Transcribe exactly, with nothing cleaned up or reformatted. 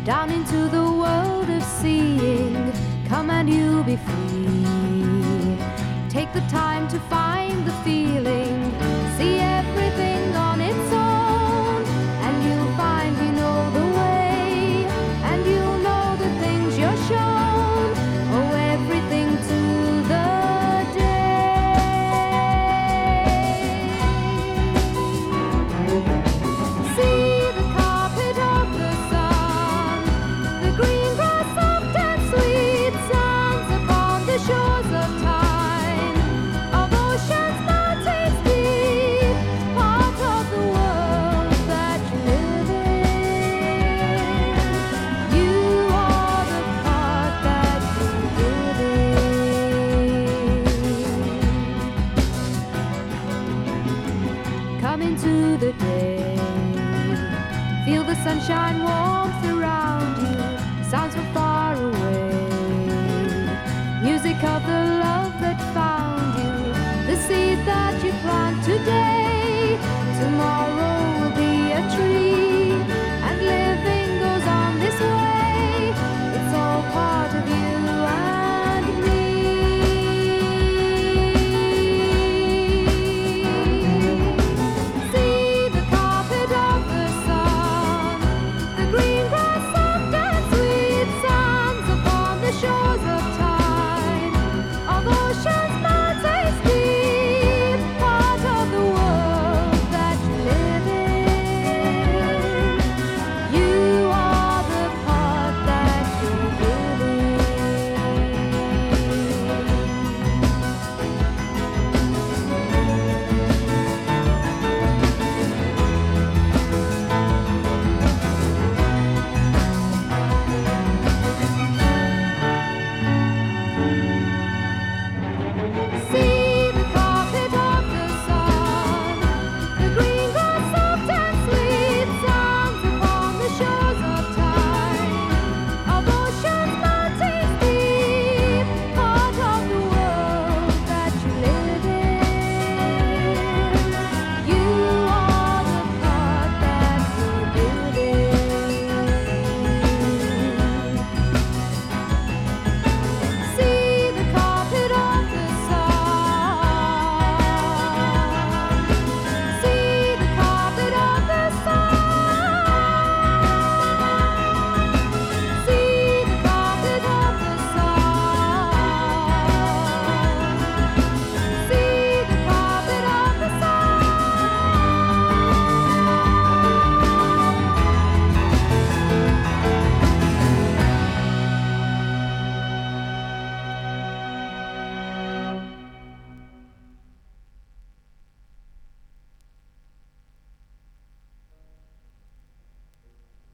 down into the world of seeing. Come and you'll be free. Take the time to find the feeling. See everything on its own, and you'll find you know the way, and you'll know the things you're shown. Oh, everything to the day. See the carpet of the sun, the green grass soft and sweet, sounds upon the shores of time, of oceans, mountains deep, part of the world that you live in. You are the part that you live in. Come into the day, feel the sunshine warm through